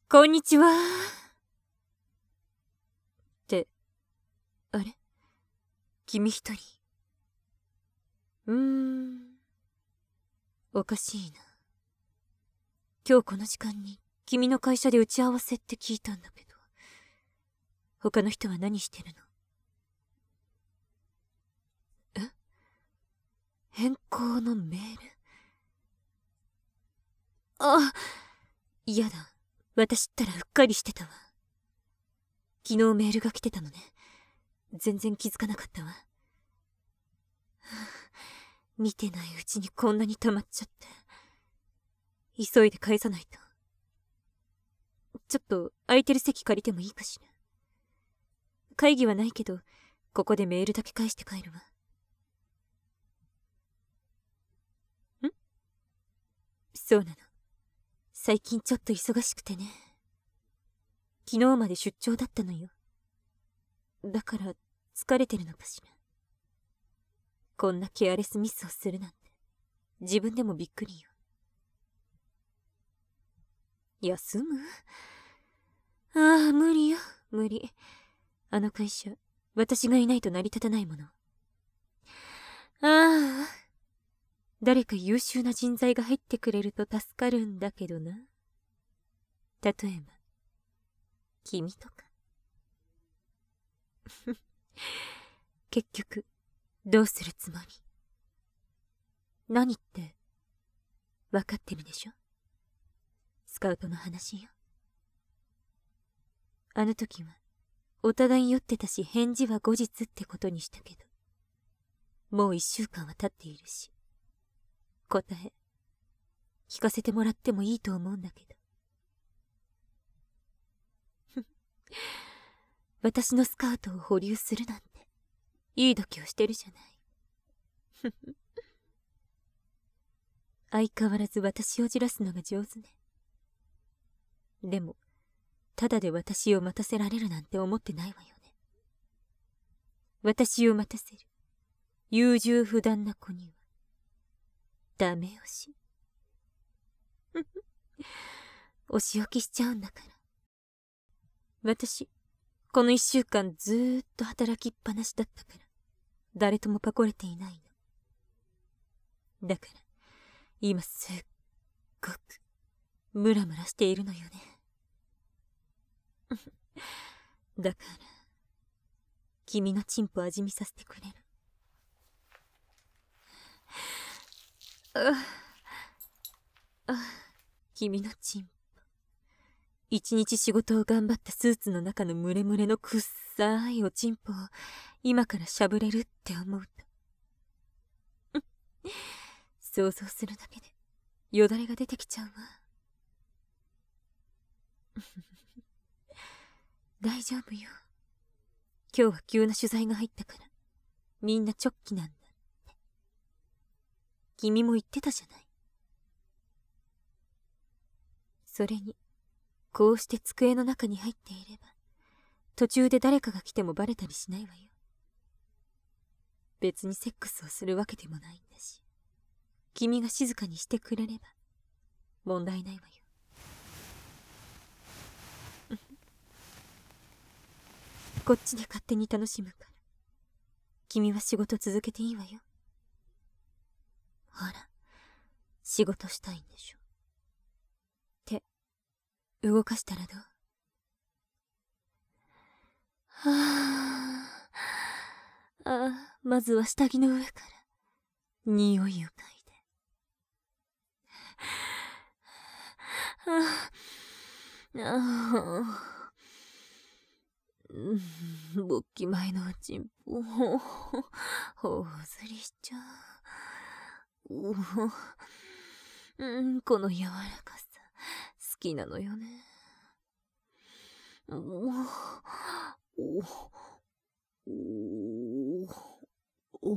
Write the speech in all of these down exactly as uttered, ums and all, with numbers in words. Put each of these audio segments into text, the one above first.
こんにちは。って、あれ？君一人。うーん。おかしいな。今日この時間に君の会社で打ち合わせって聞いたんだけど、他の人は何してるの？え？変更のメール？あ、嫌だ。私ったらうっかりしてたわ。昨日メールが来てたのね。全然気づかなかったわ。見てないうちにこんなに溜まっちゃって。急いで返さないと。ちょっと空いてる席借りてもいいかしら。会議はないけど、ここでメールだけ返して帰るわ。ん？そうなの。最近ちょっと忙しくてね。昨日まで出張だったのよ。だから疲れてるのかしら。こんなケアレスミスをするなんて自分でもびっくりよ。休む？ああ、無理よ、無理。あの会社、私がいないと成り立たないもの。ああ、誰か優秀な人材が入ってくれると助かるんだけどな。例えば君とか。結局どうするつもり？何って分かってるでしょ？スカウトの話よ。あの時はお互い酔ってたし、返事は後日ってことにしたけど、もう一週間は経っているし、答え聞かせてもらってもいいと思うんだけど。私のスカウトを保留するなんていい度胸してるじゃない。相変わらず私をじらすのが上手ね。でもただで私を待たせられるなんて思ってないわよね。私を待たせる優柔不断な子にはダメ押し。お仕置きしちゃうんだから。私この一週間ずーっと働きっぱなしだったから、誰ともパコれていないの。だから今すっごくムラムラしているのよね。だから君のチンポ味見させてくれる？ああ、君のチンポ。一日仕事を頑張ったスーツの中のムレムレのくっさいおチンポを今からしゃぶれるって思うと想像するだけでよだれが出てきちゃうわ。大丈夫よ。今日は急な取材が入ったからみんなチョッキなんだって。君も言ってたじゃない。それにこうして机の中に入っていれば途中で誰かが来てもバレたりしないわよ。別にセックスをするわけでもないんだし、君が静かにしてくれれば問題ないわよ。こっちで勝手に楽しむから君は仕事続けていいわよ。ほら仕事したいんでしょ。手動かしたらどう？はあ、ああ、まずは下着の上から匂いを嗅いで。はあ、ああ、うん、勃起前のチンポを頬ずりしちゃう。ううん、この柔らかさ好きなのよね。おおお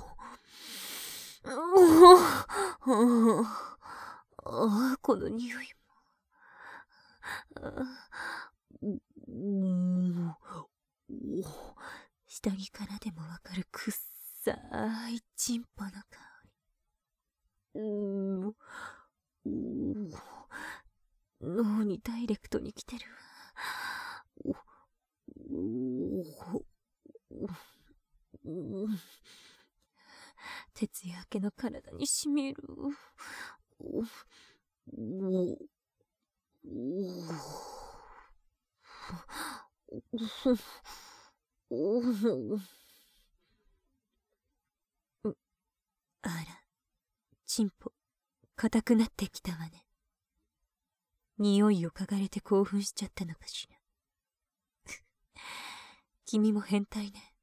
おああ、この匂いも。下着からでもわかるくっさーいチンポの香り。 脳にダイレクトに来てるわ。徹夜明けの体にしみる。あら、チンポ、硬くなってきたわね。匂いを嗅がれて興奮しちゃったのかしら。君も変態ね。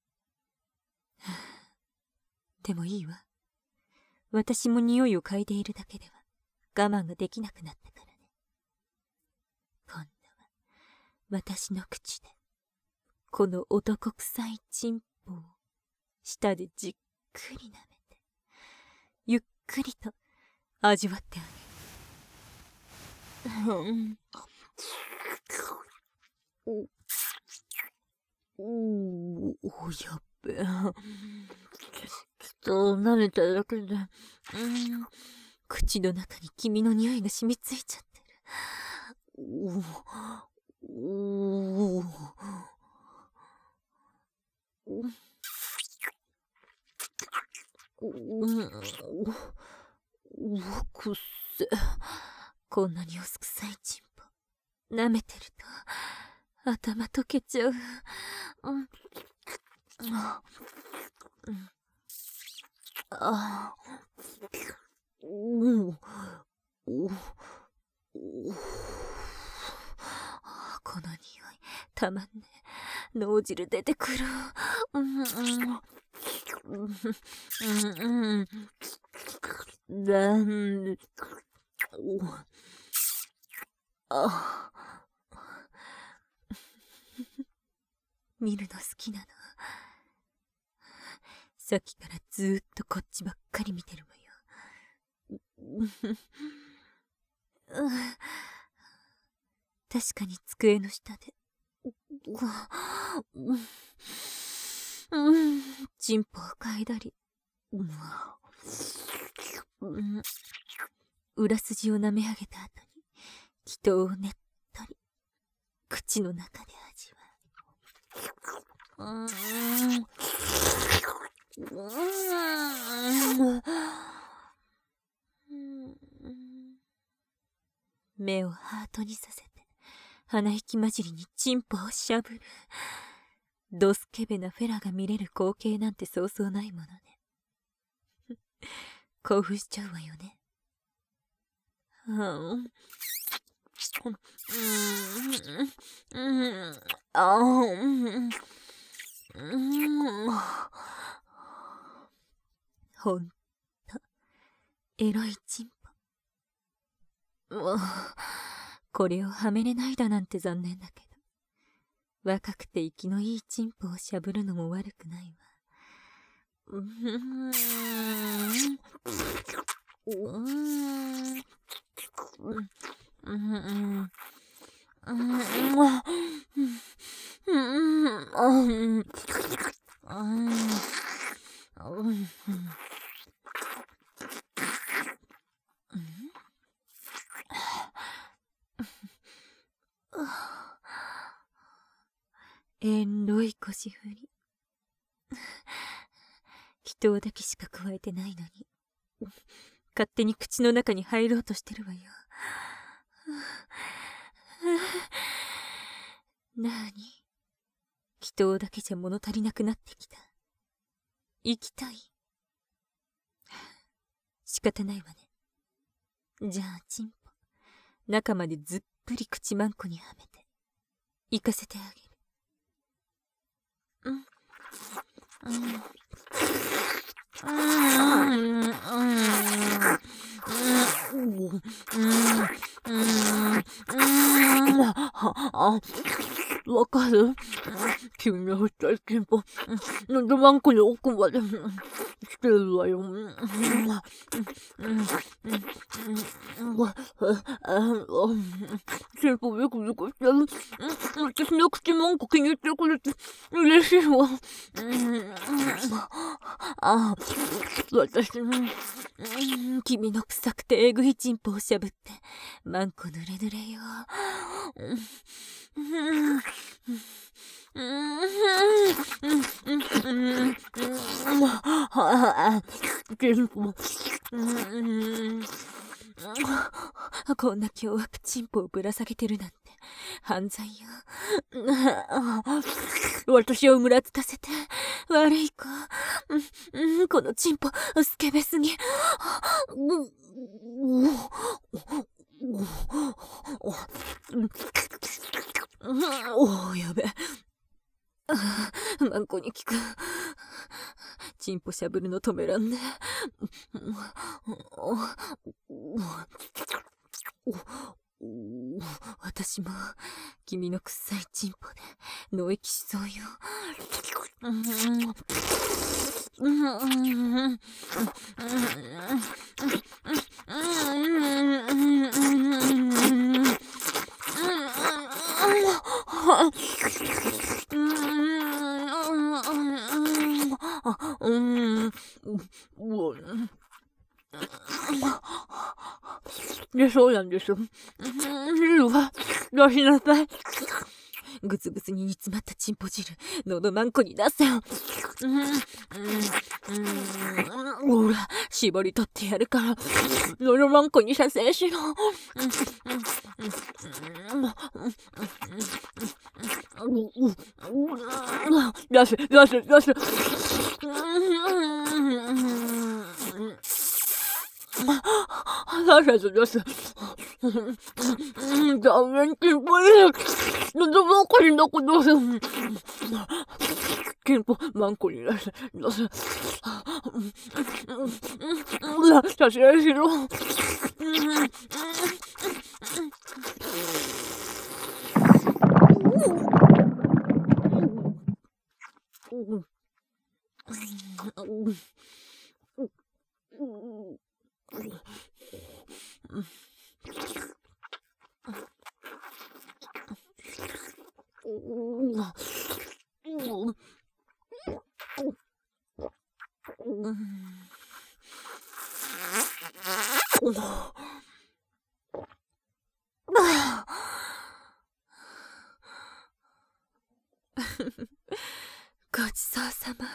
でもいいわ。私も匂いを嗅いでいるだけでは我慢ができなくなったからね。今度は私の口でこの男臭いチンポを舌でじっくり舐めてゆっくりと味わってあげる。うんおお、やっべえ。人を舐めただけで、うん、口の中に君の匂いが染みついちゃってる。おお、うわ、くっせ。こんなにおすくさいチンポ舐めてると頭溶けちゃう。うん、ああ、うん、お、お、この匂いたまんね。脳汁出てくる。うんうんうんうんだんあ見るの好きなの。さっきからずーっとこっちばっかり見てるわよ。確かに机の下でうんチンポを嗅いだり、うん、裏筋を舐め上げた後に気筒をねっとり口の中で味わう。うん目をハートにさせて鼻息混じりにチンポをしゃぶる。ドスケベなフェラが見れる光景なんてそうそうないものね。興奮しちゃうわよね。うん。うん。あうん。ほんとエロいチンポ。これをはめれないだなんて残念だけど、若くて息のいいチンポをしゃぶるのも悪くないわ。うーん。うーん。うん。うん。えんろい腰振り。人だけしか加えてないのに勝手に口の中に入ろうとしてるわよ。なあに、人だけじゃ物足りなくなってきた。行きたい。仕方ないわね。じゃあチンポ、中までずっぷり口まんこにはめて行かせてあげる。うんうんうんうんわかる？ 君の太いチンポ、喉まんこの奥まで来てるわよ。チンポビクビクしてる。私の口まんこ気に入ってくれて嬉しいわ。ああ、私、 君の臭くてえぐいチンポをしゃぶって、マンコぬれぬれよ。 チンポ。 こんな凶悪チンポをぶら下げてるなんて犯罪よ。私をむらつかせて悪い子。このチンポスケベすぎ。おお、やべ。マンコに効く。チンポしゃぶるの止めらんね。私も君の臭いチンポで脳液しそうよ。 で、そうなんですよ。汁は出しなさい。 ぐつぐつに煮詰まったチンポ汁、喉まんこに出せよ。ほら、絞り取ってやるから、喉まんこに射精しろ。 出せ、出せ、出せ。出せ、出せ。ダメ、チンポいい。喉まんこにどこ出せ。チンポ、マンコに出せ、出せ。射精しろ。 ごちそうさま。